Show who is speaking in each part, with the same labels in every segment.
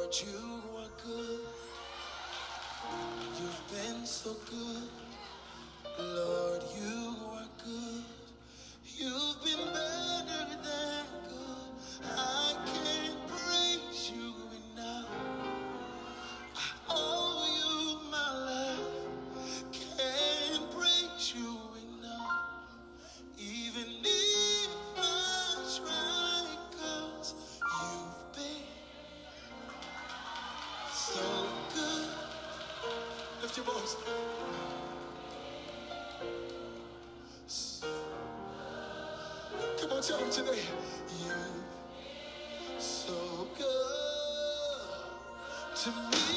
Speaker 1: You are good. You've been so good. Lord, you are good. You've been better than good. I can't praise you enough. I owe you my life. Can't praise you enough. Even if I try, 'cause you've been so good. Lift your voice. Come on, tell them today. You so good to me.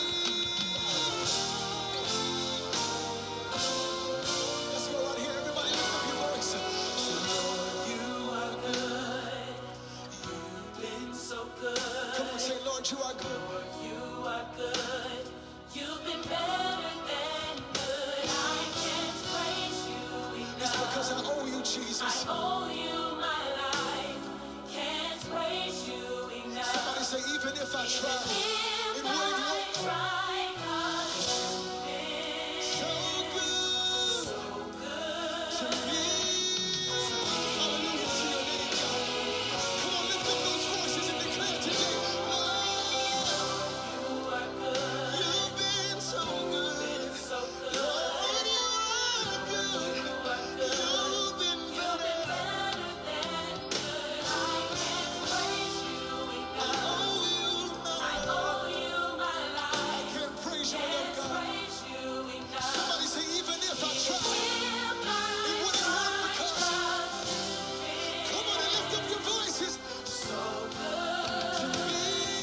Speaker 1: Let's go right here, everybody. Lift up your voice. So Lord, you are good. You've been so good. Come on, say, Lord, you are good. Lord, you are good. You've been better than good. I can't praise you enough. It's because I owe you, Jesus. I owe you my life. Can't praise you enough. Somebody say, even if I try, it wouldn't work. So good, so good to me. Hallelujah to your name, God. Come on, lift up those voices and declare today, Lord, you are good. You've been so good. So good. Lord, you are good. You are good. You've been better than good. I can't praise you enough. I owe you my life. I can't praise you enough, God. Somebody say, even if I tried, it wouldn't work because. Come on and lift up your voices. So good to me.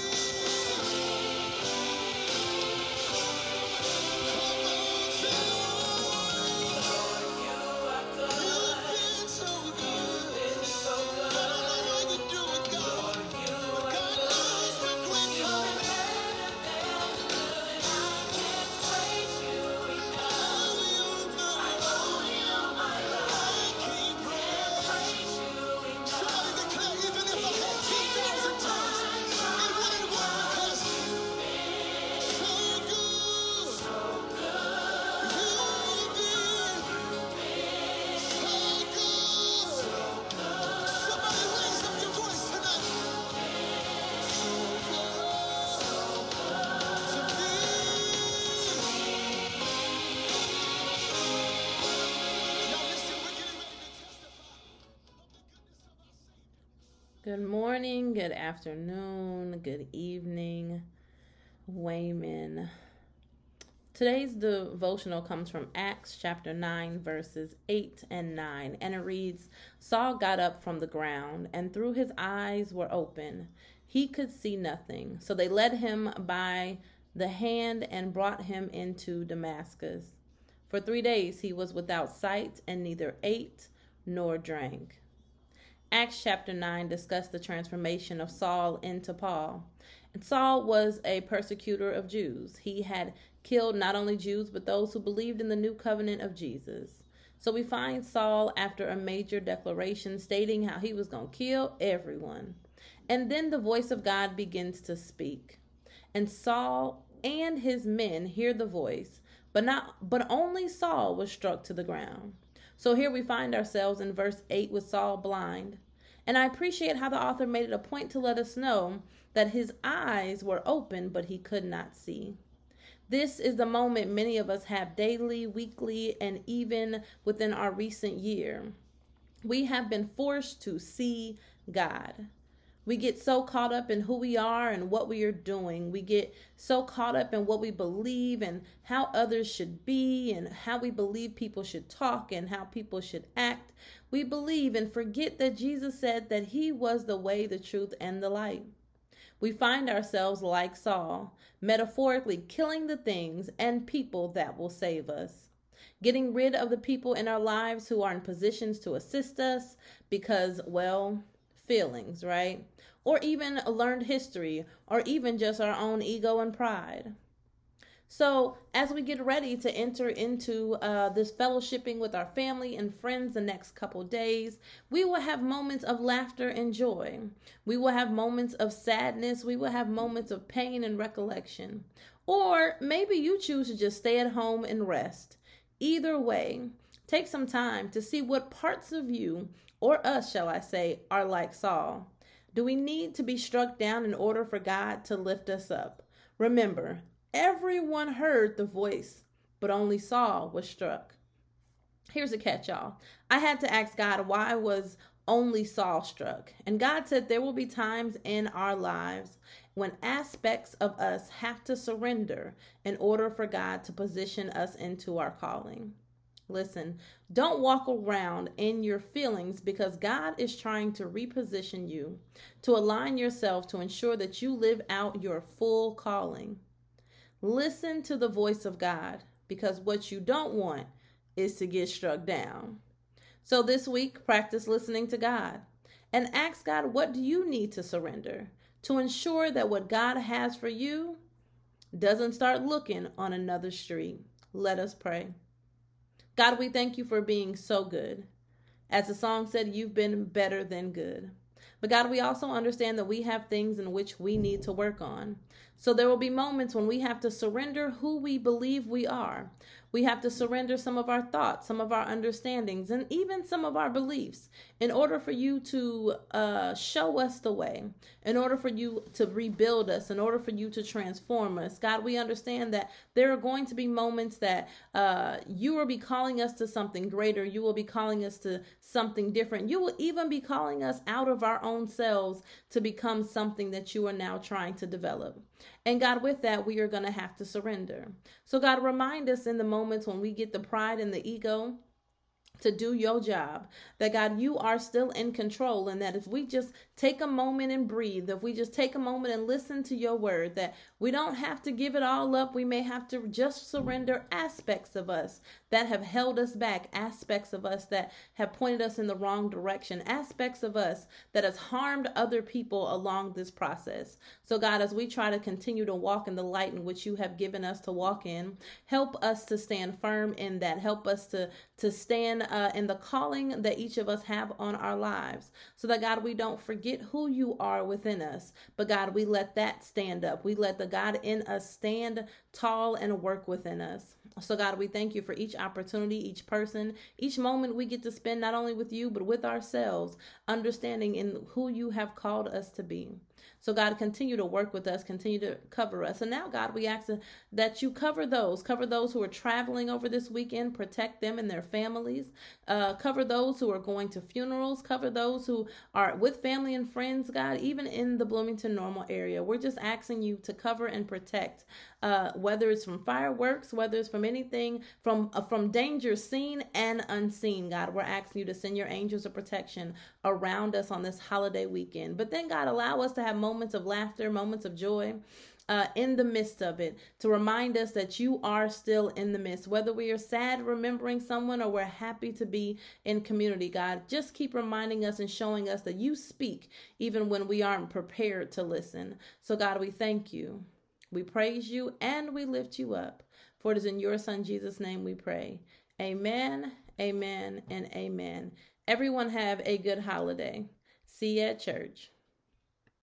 Speaker 1: Come on, say, Lord, you are good. You've been so good. So good. I don't know how you do it, God. But God knows we're grateful. I can't praise you enough. I owe you my life. I can't praise you enough. Somebody declare, even if I had 10,000 tongues, it wouldn't work because you've been so good. So good. You've been so good. So good. Somebody raise up your voice tonight. So good. So good to me. Now listen, we're getting ready to testify of the goodness of our Savior.
Speaker 2: Good morning, good afternoon, good evening, Wayman. Today's devotional comes from Acts chapter 9, verses 8 and 9, and it reads, Saul got up from the ground, and though his eyes were open, he could see nothing. So they led him by the hand and brought him into Damascus. For 3 days he was without sight and neither ate nor drank. Acts chapter 9 discussed the transformation of Saul into Paul. And Saul was a persecutor of Jews. He had killed not only Jews, but those who believed in the new covenant of Jesus. So we find Saul after a major declaration stating how he was going to kill everyone. And then the voice of God begins to speak. And Saul and his men hear the voice, but only Saul was struck to the ground. So here we find ourselves in verse 8 with Saul blind. And I appreciate how the author made it a point to let us know that his eyes were open, but he could not see. This is the moment many of us have daily, weekly, and even within our recent year. We have been forced to see God. We get so caught up in who we are and what we are doing. We get so caught up in what we believe and how others should be and how we believe people should talk and how people should act. We believe and forget that Jesus said that he was the way, the truth, and the light. We find ourselves like Saul, metaphorically killing the things and people that will save us. Getting rid of the people in our lives who are in positions to assist us because, well, feelings, right? Or even learned history, or even just our own ego and pride. So, as we get ready to enter into this fellowshipping with our family and friends the next couple days, we will have moments of laughter and joy. We will have moments of sadness. We will have moments of pain and recollection. Or maybe you choose to just stay at home and rest. Either way, take some time to see what parts of you, or us, shall I say, are like Saul. Do we need to be struck down in order for God to lift us up? Remember, everyone heard the voice, but only Saul was struck. Here's a catch, y'all. I had to ask God, why was only Saul struck? And God said there will be times in our lives when aspects of us have to surrender in order for God to position us into our calling. Listen, don't walk around in your feelings, because God is trying to reposition you, to align yourself, to ensure that you live out your full calling. Listen to the voice of God, because what you don't want is to get struck down. So this week, practice listening to God and ask God, what do you need to surrender to ensure that what God has for you doesn't start looking on another street? Let us pray. God, we thank you for being so good. As the song said, you've been better than good. But God, we also understand that we have things in which we need to work on. So there will be moments when we have to surrender who we believe we are. We have to surrender some of our thoughts, some of our understandings, and even some of our beliefs in order for you to show us the way, in order for you to rebuild us, in order for you to transform us. God, we understand that there are going to be moments that you will be calling us to something greater. You will be calling us to something different. You will even be calling us out of our own selves to become something that you are now trying to develop. And God, with that, we are going to have to surrender. So God, remind us in the moments when we get the pride and the ego to do your job, that God, you are still in control, and that if we just take a moment and breathe, if we just take a moment and listen to your word, that we don't have to give it all up. We may have to just surrender aspects of us that have held us back, aspects of us that have pointed us in the wrong direction, aspects of us that has harmed other people along this process. So God, as we try to continue to walk in the light in which you have given us to walk in, help us to stand firm in that. Help us to stand in the calling that each of us have on our lives, so that God, we don't forget who you are within us, but God, we let that stand up. We let the God in us stand tall and work within us. So God, we thank you for each opportunity, each person, each moment we get to spend not only with you, but with ourselves, understanding in who you have called us to be. So God, continue to work with us, continue to cover us. And now, God, we ask that you cover those who are traveling over this weekend, protect them and their families, cover those who are going to funerals, cover those who are with family and friends, God, even in the Bloomington Normal area. We're just asking you to cover and protect, whether it's from fireworks, whether it's from anything, from danger seen and unseen. God, we're asking you to send your angels of protection around us on this holiday weekend. But then, God, allow us to have moments of laughter, moments of joy in the midst of it, to remind us that you are still in the midst. Whether we are sad remembering someone or we're happy to be in community, God, just keep reminding us and showing us that you speak even when we aren't prepared to listen. So God, we thank you, we praise you, and we lift you up. For it is in your Son Jesus' name we pray. Amen, amen, and amen. Everyone have a good holiday. See you at church.